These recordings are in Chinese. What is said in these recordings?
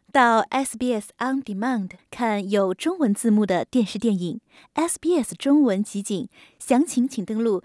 到 SBS On Demand 看有中文字幕的电视电影 SBS 中文集锦，详情请登录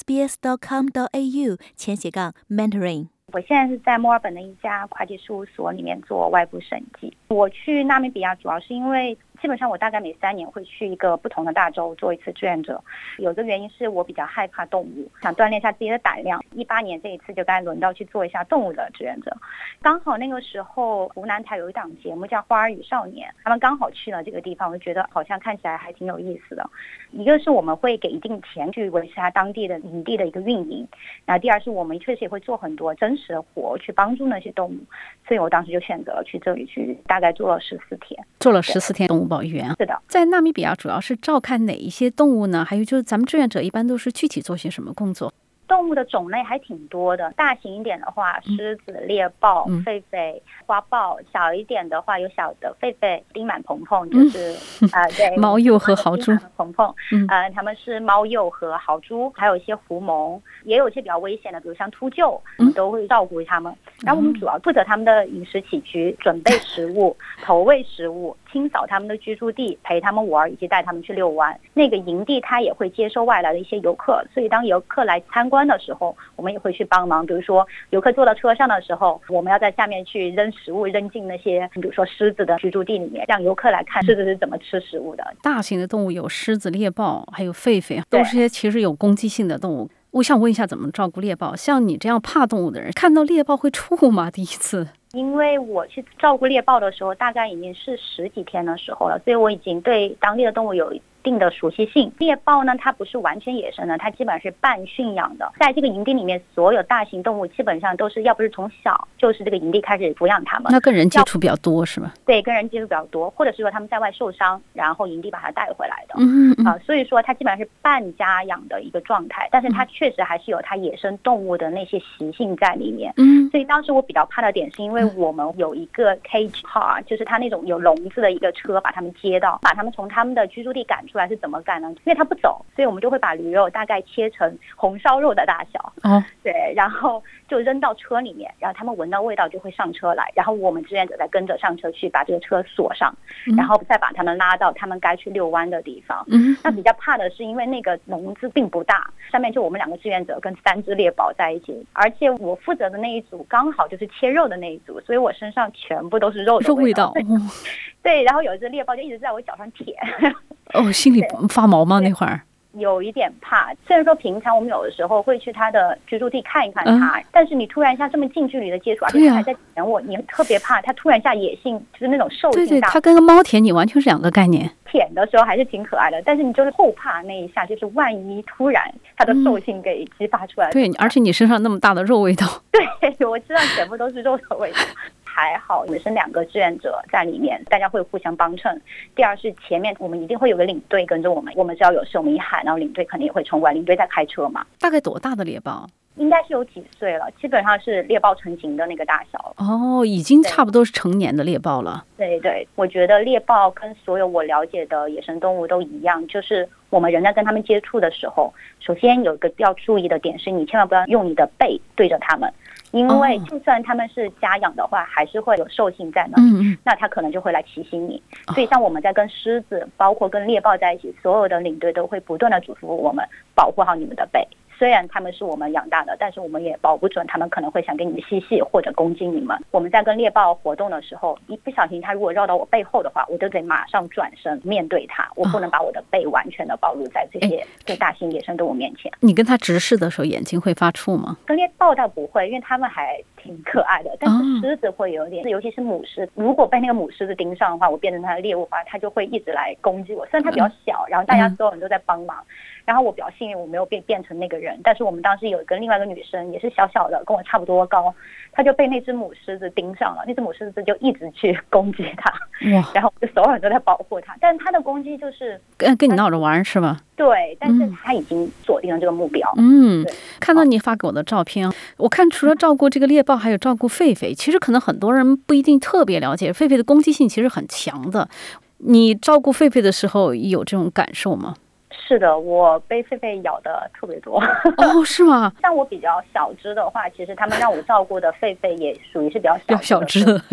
sbs.com.au/Mandarin。 我现在是在墨尔本的一家会计事务所里面做外部审计。我去纳米比亚主要是因为基本上我大概每3年会去一个不同的大洲做一次志愿者。有一个原因是我比较害怕动物，想锻炼一下自己的胆量。18年这一次就该轮到去做一下动物的志愿者。刚好那个时候湖南台有一档节目叫《花儿与少年》，他们刚好去了这个地方，我就觉得好像看起来还挺有意思的。一个是我们会给一定钱去维持他当地的营地的一个运营，然后第二是我们确实也会做很多真实的活去帮助那些动物，所以我当时就选择了去这里去，大概做了14天。 做了14天动物保育员。 是的。 在纳米比亚主要是照看哪一些动物呢？还有就是咱们志愿者一般都是具体做些什么工作？ 动物的种类还挺多的，大型一点的话，狮子、猎豹、狒狒、花豹；小一点的话，有小的狒狒、丁满蓬蓬，就是对， 猫鼬和豪猪。 蓬蓬，他们是猫鼬和豪猪，还有一些狐獴，也有一些比较危险的，比如像秃鹫，我们都会照顾他们。然后我们主要负责他们的饮食起居，准备食物、投喂食物、清扫他们的居住地，陪他们玩，以及带他们去遛弯。那个营地它也会接收外来的一些游客，所以当游客来参观的时候，我们也会去帮忙。比如说游客坐到车上的时候，我们要在下面去扔食物，扔进那些比如说狮子的居住地里面，让游客来看狮子是怎么吃食物的。 大型的动物有狮子、猎豹，还有狒狒，都是些其实有攻击性的动物。我想问一下，怎么照顾猎豹？像你这样怕动物的人，看到猎豹会怵吗？第一次？ 因为我去照顾猎豹的时候，大概已经是10几天的时候了，所以我已经对当地的动物有一定的熟悉性。猎豹呢，它不是完全野生的，它基本上是半驯养的。在这个营地里面，所有大型动物基本上都是要不是从小就是这个营地开始抚养它们。 那跟人接触比较多是吧？ 对，跟人接触比较多，或者是说他们在外受伤，然后营地把它带回来的。所以说它基本上是半家养的一个状态，但是它确实还是有它野生动物的那些习性在里面。所以当时我比较怕的点是因为我们有一个 cage car， 就是它那种有笼子的一个车，把它们接到，把它们从他们的居住地赶出来。是怎么赶呢？因为它不走，所以我们就会把驴肉大概切成红烧肉的大小。对，然后就扔到车里面，然后他们闻到味道就会上车来，然后我们志愿者再跟着上车去把这个车锁上，然后再把他们拉到他们该去遛弯的地方。那比较怕的是因为那个笼子并不大，上面就我们2个志愿者跟3只猎豹在一起，而且我负责的那一组刚好就是切肉的那一组，所以我身上全部都是肉的味道。对，然后有一只猎豹就一直在我脚上舔。 心里发毛吗？那会儿有一点怕，虽然说平常我们有的时候会去他的居住地看一看他，但是你突然一下这么近距离的接触，而且他还在舔我，你特别怕他突然一下野性，就是那种兽性大。 对，他跟个猫舔你完全是2个概念。 舔的时候还是挺可爱的，但是你就是后怕那一下，就是万一突然他的兽性给激发出来。 对，而且你身上那么大的肉味道。 对，我知道全部都是肉的味道。还好我们是2个志愿者在里面，大家会互相帮衬。第二是前面我们一定会有个领队跟着我们，我们只要有事我们一喊，然后领队肯定也会冲过来，领队在开车嘛。 大概多大的猎豹？ 应该是有几岁了，基本上是猎豹成型的那个大小。 已经差不多是成年的猎豹了。 对，我觉得猎豹跟所有我了解的野生动物都一样，就是我们人在跟他们接触的时候，首先有一个要注意的点是，你千万不要用你的背对着他们，因为就算他们是家养的话，还是会有兽性在那里，那他可能就会来提醒你。所以像我们在跟狮子包括跟猎豹在一起，所有的领队都会不断的嘱咐我们保护好你们的背。虽然他们是我们养大的，但是我们也保不准他们可能会想跟你们嬉戏或者攻击你们。我们在跟猎豹活动的时候，一不小心他如果绕到我背后的话，我就得马上转身面对他，我不能把我的背完全的暴露在这些最大型野生动物面前。你跟他直视的时候眼睛会发怵吗？ 跟猎豹倒不会，因为他们还挺可爱的，但是狮子会有点，尤其是母狮，如果被那个母狮子盯上的话，我变成它的猎物的话，它就会一直来攻击我。虽然它比较小，然后大家所有人都在帮忙，然后我比较幸运我没有变成那个人，但是我们当时有一个另外一个女生也是小小的，跟我差不多高，她就被那只母狮子盯上了，那只母狮子就一直去攻击她，然后就所有人都在保护她，但她的攻击就是跟你闹着玩是吧？ 对，但是她已经锁定了这个目标。 看到你发给我的照片，我看除了照顾这个猎豹，还有照顾狒狒。其实可能很多人不一定特别了解，狒狒的攻击性其实很强的。你照顾狒狒的时候有这种感受吗？ 是的，我被狒狒咬的特别多。 是吗？ 像我比较小只的话，其实他们让我照顾的狒狒也属于是比较小只的。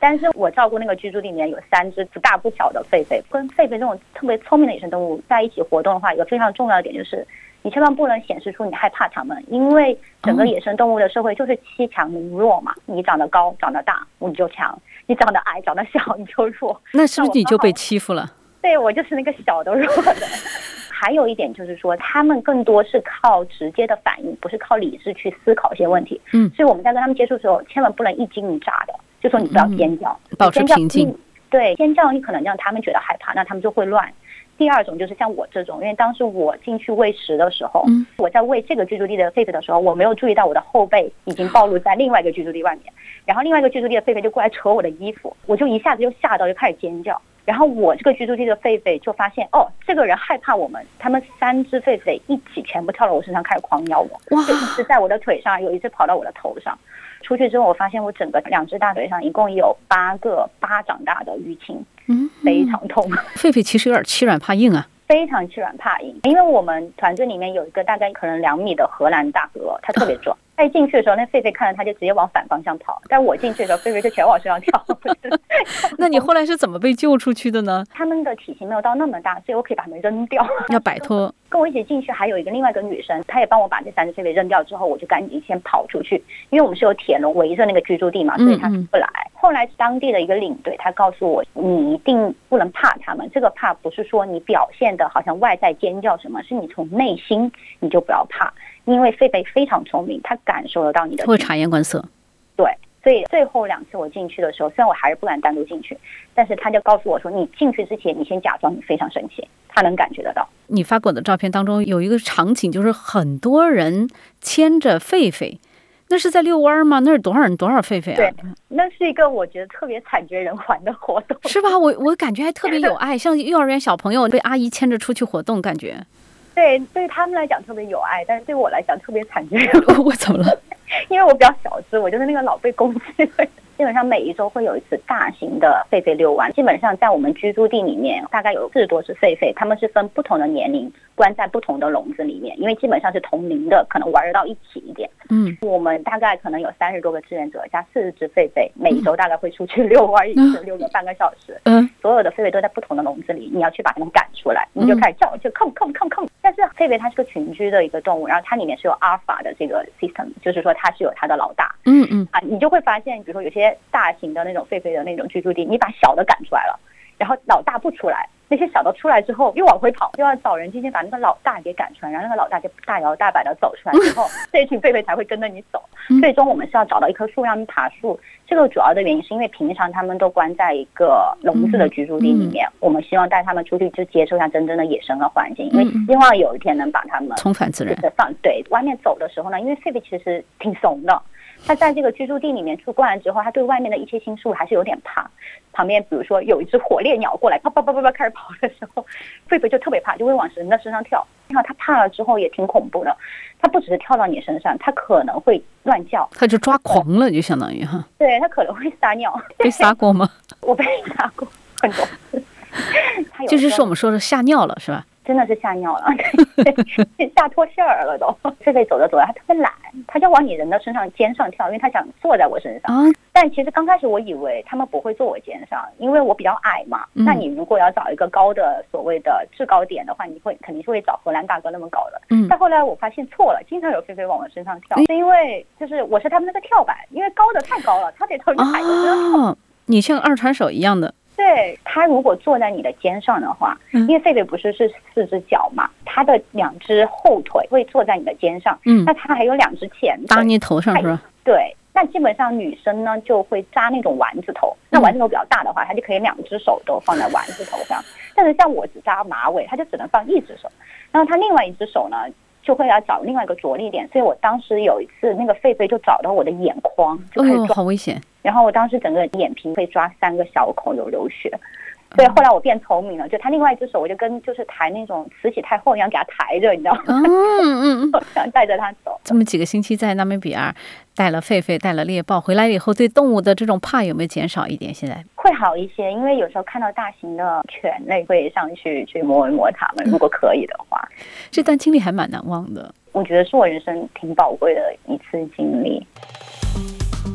但是我照顾那个居住地里面有3只不大不小的狒狒，跟狒狒这种特别聪明的野生动物在一起活动的话，一个非常重要的点就是你千万不能显示出你害怕它们，因为整个野生动物的社会就是欺强凌弱嘛，你长得高长得大你就强，你长得矮长得小你就弱。 那是不是你就被欺负了？ 对，我就是那个小的弱的。还有一点就是说，他们更多是靠直接的反应，不是靠理智去思考一些问题。所以我们在跟他们接触的时候，千万不能一惊一乍的，就说你不要尖叫， 保持平静。 对，尖叫你可能让他们觉得害怕，那他们就会乱。第二种就是像我这种，因为当时我进去喂食的时候，我在喂这个居住地的狒狒的时候，我没有注意到我的后背已经暴露在另外一个居住地外面，然后另外一个居住地的狒狒就过来扯我的衣服，我就一下子就吓到，就开始尖叫。然后我这个居住地的狒狒就发现，这个人害怕我们，他们3只狒狒一起全部跳到我身上开始狂咬我，就一只在我的腿上，有一只跑到我的头上。出去之后我发现我整个2只大腿上一共有8个巴掌大的淤青，非常痛。 狒狒其实有点欺软怕硬啊， 非常欺软怕硬。因为我们团队里面有一个大概可能2米的荷兰大哥，他特别壮。他一进去的时候，那狒狒看着他就直接往反方向跑，但我进去的时候，狒狒就全往身上跳。 那你后来是怎么被救出去的呢？ 他们的体型没有到那么大，所以我可以把他们扔掉。 要摆脱。 跟我一起进去还有另外一个女生，她也帮我把这3只狒狒扔掉之后，我就赶紧先跑出去，因为我们是有铁笼围着那个居住地嘛，所以他不来。后来当地的一个领队他告诉我，你一定不能怕他们，这个怕不是说你表现的好像外在尖叫什么，是你从内心你就不要怕。因为狒狒非常聪明，它感受得到你的， 会察言观色。 对，所以最后2次我进去的时候，虽然我还是不敢单独进去，但是他就告诉我说，你进去之前你先假装你非常生气，他能感觉得到。 你发给我的照片当中有一个场景，就是很多人牵着狒狒，那是在遛弯吗？那是多少人多少狒狒啊？ 对，那是一个我觉得特别惨绝人寰的活动， 是吧？我感觉还特别有爱，像幼儿园小朋友被阿姨牵着出去活动，感觉。 对，对他们来讲特别有爱，但是对我来讲特别惨绝人寰。 我怎么了？ 因为我比较小只，我就是那个老被攻击的人。基本上每一周会有一次大型的狒狒遛弯，基本上在我们居住地里面大概有40多只狒狒，他们是分不同的年龄关在不同的笼子里面，因为基本上是同龄的，可能玩得到一起一点。我们大概可能有30多个志愿者加40只狒狒，每一周大概会出去遛弯一次，遛个半个小时。所有的狒狒都在不同的笼子里，你要去把它们赶出来，你就开始叫，就空。但是狒狒它是个群居的一个动物，然后它里面是有阿尔法的这个 system， 就是说它是有它的老大。你就会发现，比如说有些大型的那种狒狒的那种居住地，你把小的赶出来了，然后老大不出来，那些小的出来之后又往回跑，就要找人进去把那个老大给赶出来，然后那个老大就大摇大摆的走出来之后，这一群狒狒才会跟着你走。最终我们是要找到一棵树让你爬树，这个主要的原因是因为平常他们都关在一个笼子的居住地里面，我们希望带他们出去就接受一下真正的野生的环境，因为希望有一天能把他们重返自然。 对，外面走的时候呢，因为狒狒其实挺怂的，他在这个居住地里面住惯了之后，他对外面的一切新事物还是有点怕。旁边比如说有一只火烈鸟过来，啪啪啪啪啪开始跑的时候，狒狒就特别怕，就会往人的身上跳。然后他怕了之后也挺恐怖的，他不只是跳到你身上，他可能会乱叫， 他就抓狂了，就相当于哈。 对，他可能会撒尿。 被撒过吗？ 我被撒过很多次。 就是我们说的吓尿了，是吧？ 真的是吓尿了，吓脱线儿了都。狒狒走着走着，他特别懒，他就往你人的身上肩上跳，因为他想坐在我身上。但其实刚开始我以为他们不会坐我肩上，因为我比较矮嘛。那你如果要找一个高的所谓的制高点的话，你肯定是会找荷兰大哥那么高的。但后来我发现错了，经常有狒狒往我身上跳，是因为就是我是他们那个跳板，因为高的太高了，他得从你海的身上跳。 你像二传手一样的。 对，他如果坐在你的肩上的话，因为狒狒不是4只脚嘛，他的2只后腿会坐在你的肩上，那他还有2只前腿搭你头上是吧？ 对，那基本上女生呢就会扎那种丸子头，那丸子头比较大的话，她就可以2只手都放在丸子头上，但是像我只扎马尾，她就只能放1只手，然后她另外1只手呢就会要找另外一个着力点，所以我当时有一次那个狒狒就找到我的眼眶，就开始抓， 好危险。 然后我当时整个眼皮被抓3个小孔，有流血。对，后来我变聪明了，就他另外一只手，我就跟就是抬那种慈禧太后一样给他抬着，你知道吗？想带着他走。 这么几个星期在纳米比亚带了狒狒，带了猎豹，回来以后对动物的这种怕有没有减少一点？现在会好一些，因为有时候看到大型的犬类会上去摸一摸它们，如果可以的话。 这段经历还蛮难忘的， 我觉得是我人生挺宝贵的一次经历。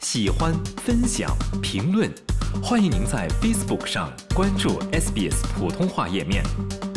喜欢、分享、评论，欢迎您在 Facebook 上关注 SBS 普通话页面。